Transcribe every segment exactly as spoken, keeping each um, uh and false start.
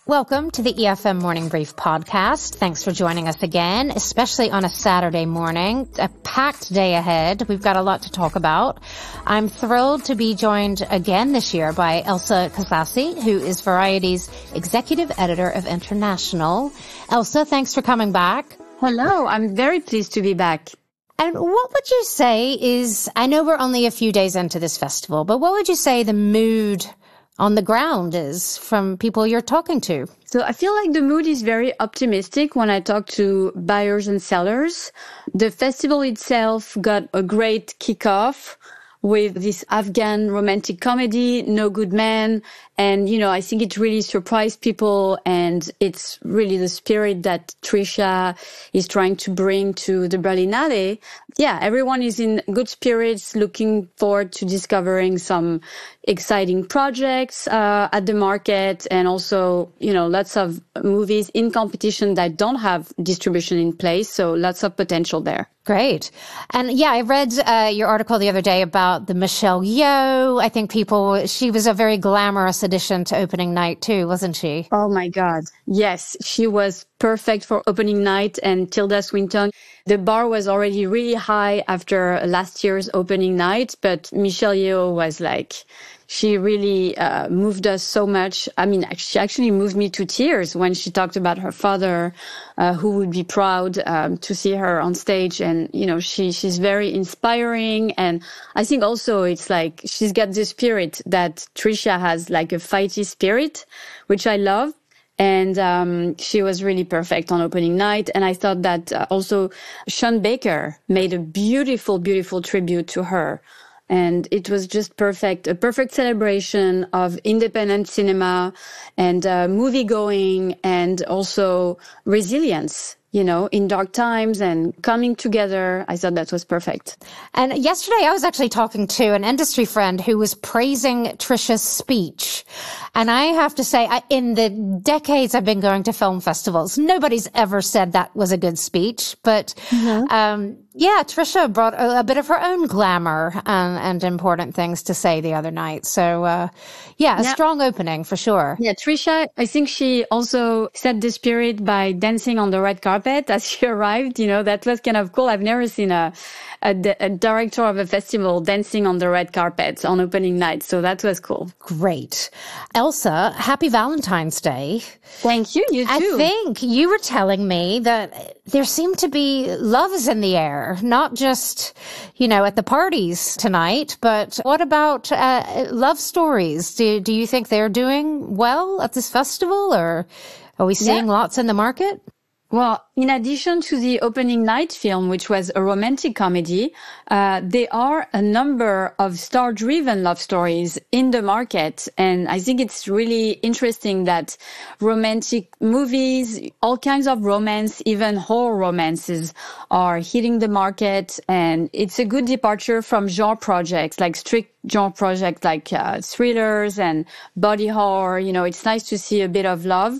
Welcome to the E F M Morning Brief podcast. Thanks for joining us again, especially on a Saturday morning. A packed day ahead. We've got a lot to talk about. I'm thrilled to be joined again this year by Elsa Kazassi, who is Variety's executive editor of International. Elsa, thanks for coming back. Hello, I'm very pleased to be back. And what would you say is, I know we're only a few days into this festival, but what would you say the mood on the ground is from people you're talking to? So I feel like the mood is very optimistic when I talk to buyers and sellers. The festival itself got a great kickoff with this Afghan romantic comedy, No Good Man. And, you know, I think it really surprised people. And it's really the spirit that Trisha is trying to bring to the Berlinale. Yeah, everyone is in good spirits, looking forward to discovering some exciting projects uh, at the market. And also, you know, lots of movies in competition that don't have distribution in place. So lots of potential there. Great. And yeah, I read uh, your article the other day about the Michelle Yeoh. I think people, she was a very glamorous addition to opening night too, wasn't she? Oh my God. Yes, she was perfect for opening night. And Tilda Swinton, the bar was already really high after last year's opening night, but Michelle Yeoh was like, she really uh, moved us so much. I mean, she actually moved me to tears when she talked about her father, uh, who would be proud um, to see her on stage. And, you know, she she's very inspiring. And I think also it's like she's got the spirit that Trisha has, like a fighty spirit, which I love. And um she was really perfect on opening night. And I thought that uh, also Sean Baker made a beautiful, beautiful tribute to her. And it was just perfect, a perfect celebration of independent cinema and uh, movie going and also resilience, you know, in dark times and coming together. I thought that was perfect. And yesterday I was actually talking to an industry friend who was praising Trisha's speech. And I have to say, I, in the decades I've been going to film festivals, nobody's ever said that was a good speech. But mm-hmm. um yeah, Trisha brought a, a bit of her own glamour and, and important things to say the other night. So, uh, yeah, a yeah. strong opening for sure. Yeah, Trisha, I think she also set the spirit by dancing on the red carpet as she arrived. You know, that was kind of cool. I've never seen a, a, a director of a festival dancing on the red carpet on opening night. So that was cool. Great. Elsa, happy Valentine's Day. Thank you. You too. I think you were telling me that there seemed to be loves in the air. Not just, you know, at the parties tonight, but what about uh, love stories? Do do you think they're doing well at this festival, or are we seeing yeah. lots in the market? Well, in addition to the opening night film, which was a romantic comedy, uh, there are a number of star-driven love stories in the market. And I think it's really interesting that romantic movies, all kinds of romance, even horror romances are hitting the market. And it's a good departure from genre projects, like strict genre projects like uh, thrillers and body horror. You know, it's nice to see a bit of love.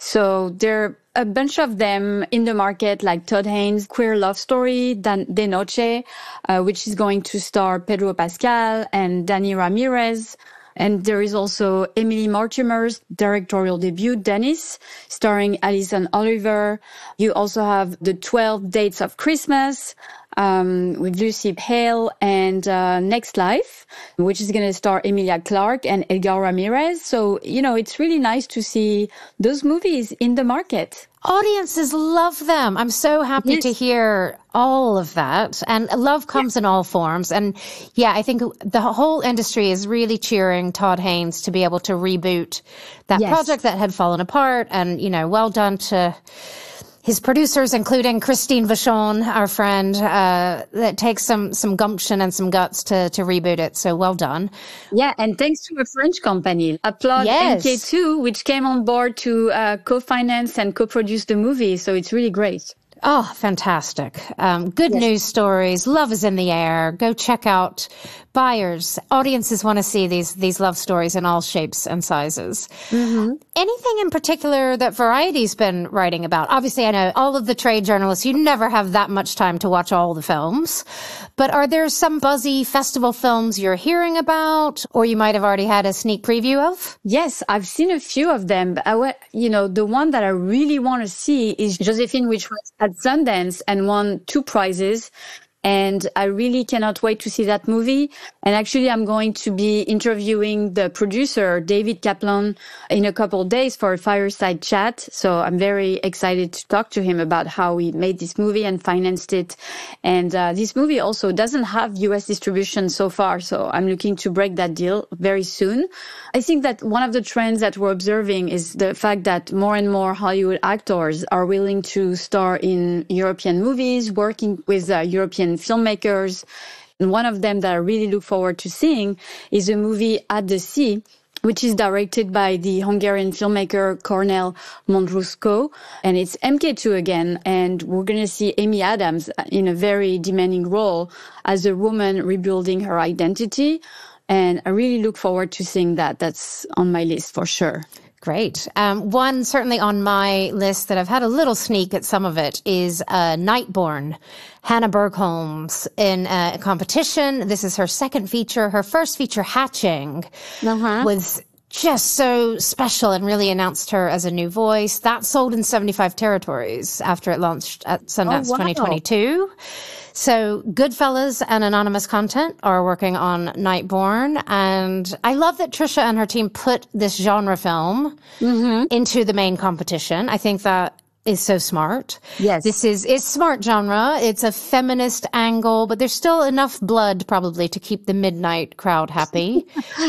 So there a bunch of them in the market, like Todd Haynes' queer love story, Dan- De Noche, uh, which is going to star Pedro Pascal and Danny Ramirez. And there is also Emily Mortimer's directorial debut, Dennis, starring Alison Oliver. You also have The twelve Dates of Christmas, um, with Lucy Hale, and uh, Next Life, which is going to star Emilia Clarke and Edgar Ramirez. So, you know, it's really nice to see those movies in the market. Audiences love them. I'm so happy yes. to hear all of that. And love comes yeah. in all forms. And yeah, I think the whole industry is really cheering Todd Haynes to be able to reboot that yes. project that had fallen apart. And, you know, well done to his producers, including Christine Vachon, our friend, uh, that takes some, some gumption and some guts to, to reboot it. So well done. Yeah. And thanks to a French company, Applaud yes. M K two, which came on board to uh, co-finance and co-produce the movie. So it's really great. Oh, fantastic. Um, good yes. news stories. Love is in the air. Go check out buyers, audiences want to see these these love stories in all shapes and sizes. Mm-hmm. Anything in particular that Variety's been writing about? Obviously, I know all of the trade journalists, you never have that much time to watch all the films. But are there some buzzy festival films you're hearing about, or you might have already had a sneak preview of? Yes, I've seen a few of them. But I, you know, the one that I really want to see is Josephine, which was at Sundance and won two prizes. And I really cannot wait to see that movie. And actually, I'm going to be interviewing the producer, David Kaplan, in a couple of days for a fireside chat. So I'm very excited to talk to him about how he made this movie and financed it. And uh, this movie also doesn't have U S distribution so far. So I'm looking to break that deal very soon. I think that one of the trends that we're observing is the fact that more and more Hollywood actors are willing to star in European movies, working with uh, European filmmakers. And one of them that I really look forward to seeing is a movie At the Sea, which is directed by the Hungarian filmmaker Cornel Mondruszko. And it's M K two again. And we're going to see Amy Adams in a very demanding role as a woman rebuilding her identity. And I really look forward to seeing that. That's on my list for sure. Great. Um, one certainly on my list that I've had a little sneak at some of it is uh, Nightborn, Hannah Bergholm's in a competition. This is her second feature. Her first feature, Hatching, uh-huh. was just so special and really announced her as a new voice. That sold in seventy-five territories after it launched at Sundance oh, wow. twenty twenty-two. So Goodfellas and Anonymous Content are working on Nightborn. And I love that Trisha and her team put this genre film mm-hmm. into the main competition. I think that is so smart. Yes. This is, it's smart genre. It's a feminist angle, but there's still enough blood probably to keep the midnight crowd happy.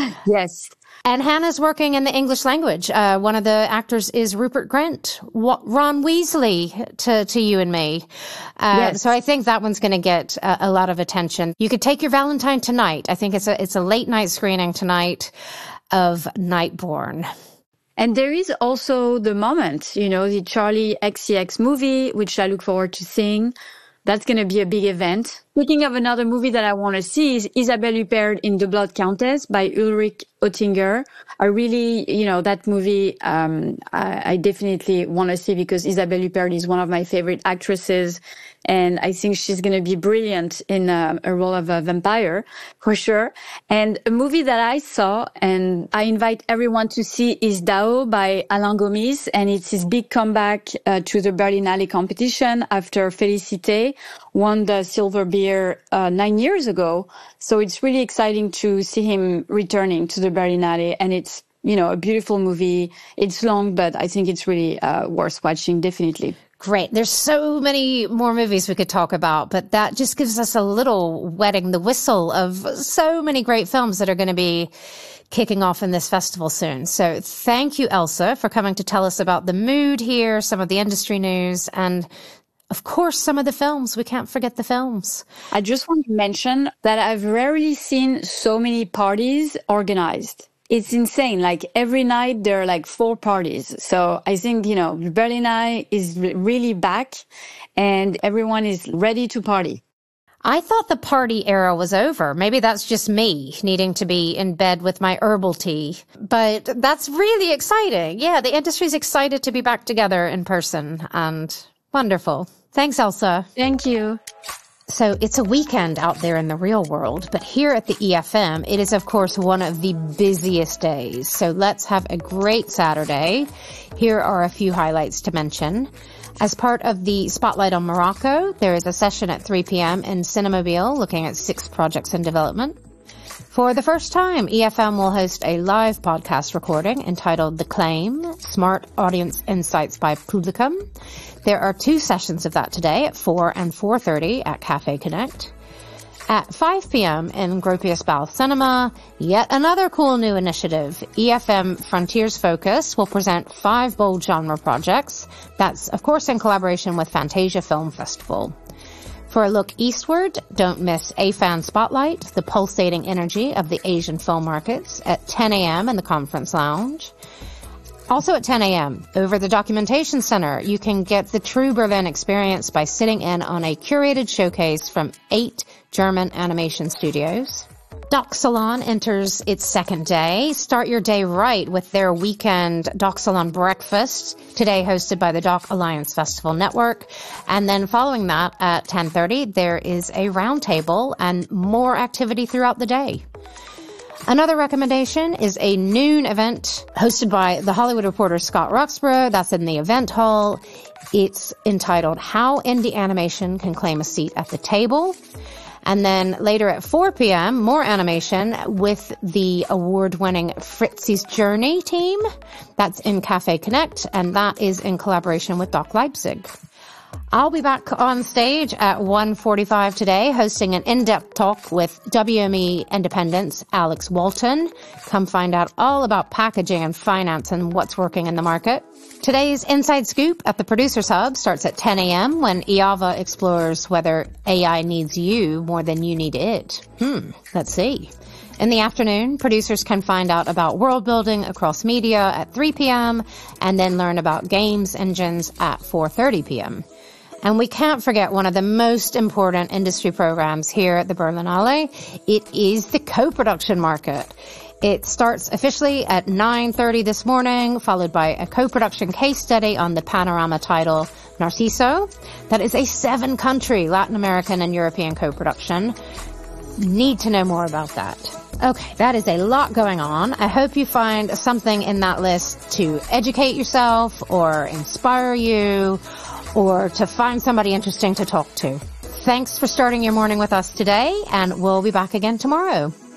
Yes. And Hannah's working in the English language. Uh, one of the actors is Rupert Grint, Ron Weasley to, to you and me. Uh, yes. So I think that one's going to get a, a lot of attention. You could take your Valentine tonight. I think it's a, it's a late night screening tonight of Nightborn. And there is also The Moment, you know, the Charlie X C X movie, which I look forward to seeing. That's going to be a big event. Speaking of another movie that I want to see is Isabelle Huppert in The Blood Countess by Ulrich Oettinger. I really, you know, that movie, um, I, I definitely want to see because Isabelle Huppert is one of my favorite actresses. And I think she's going to be brilliant in uh, a role of a vampire, for sure. And a movie that I saw, and I invite everyone to see, is Dao by Alain Gomis. And it's his big comeback uh, to the Berlinale competition after Félicité won the Silver Bear uh, nine years ago. So it's really exciting to see him returning to the Berlinale. And it's, you know, a beautiful movie. It's long, but I think it's really uh, worth watching, definitely. Great. There's so many more movies we could talk about, but that just gives us a little wetting the whistle of so many great films that are going to be kicking off in this festival soon. So thank you, Elsa, for coming to tell us about the mood here, some of the industry news, and of course, some of the films. We can't forget the films. I just want to mention that I've rarely seen so many parties organized. It's insane. Like every night there are like four parties. So I think, you know, Berlinale is really back and everyone is ready to party. I thought the party era was over. Maybe that's just me needing to be in bed with my herbal tea. But that's really exciting. Yeah, the industry's excited to be back together in person and wonderful. Thanks, Elsa. Thank you. So it's a weekend out there in the real world, but here at the E F M, it is, of course, one of the busiest days. So let's have a great Saturday. Here are a few highlights to mention. As part of the Spotlight on Morocco, there is a session at three p.m. in Cinemobile looking at six projects in development. For the first time, E F M will host a live podcast recording entitled The Claim, Smart Audience Insights by Publicum. There are two sessions of that today at four and four thirty at Cafe Connect. At five p.m. in Gropius Bal Cinema, yet another cool new initiative. E F M Frontiers Focus will present five bold genre projects. That's, of course, in collaboration with Fantasia Film Festival. For a look eastward, don't miss A F A N Spotlight, the pulsating energy of the Asian film markets, at ten a.m. in the Conference Lounge. Also at ten a.m., over the Documentation Center, you can get the true Berlin experience by sitting in on a curated showcase from eight German animation studios. Doc Salon enters its second day. Start your day right with their weekend Doc Salon breakfast, today hosted by the Doc Alliance Festival Network. And then following that at ten thirty, there is a roundtable and more activity throughout the day. Another recommendation is a noon event hosted by the Hollywood Reporter Scott Roxborough. That's in the event hall. It's entitled How Indie Animation Can Claim a Seat at the Table. And then later at four p.m., more animation with the award-winning Fritzi's Journey team. That's in Cafe Connect, and that is in collaboration with Doc Leipzig. I'll be back on stage at one forty-five today, hosting an in-depth talk with W M E Independent's Alex Walton. Come find out all about packaging and finance and what's working in the market. Today's Inside Scoop at the Producers Hub starts at ten a.m. when Iava explores whether A I needs you more than you need it. Hmm, let's see. In the afternoon, producers can find out about world building across media at three p.m. and then learn about games engines at four thirty p.m. And we can't forget one of the most important industry programs here at the Berlinale. It is the co-production market. It starts officially at nine thirty this morning, followed by a co-production case study on the Panorama title Narciso. That is a seven-country Latin American and European co-production. Need to know more about that. Okay, that is a lot going on. I hope you find something in that list to educate yourself or inspire you or to find somebody interesting to talk to. Thanks for starting your morning with us today, and we'll be back again tomorrow.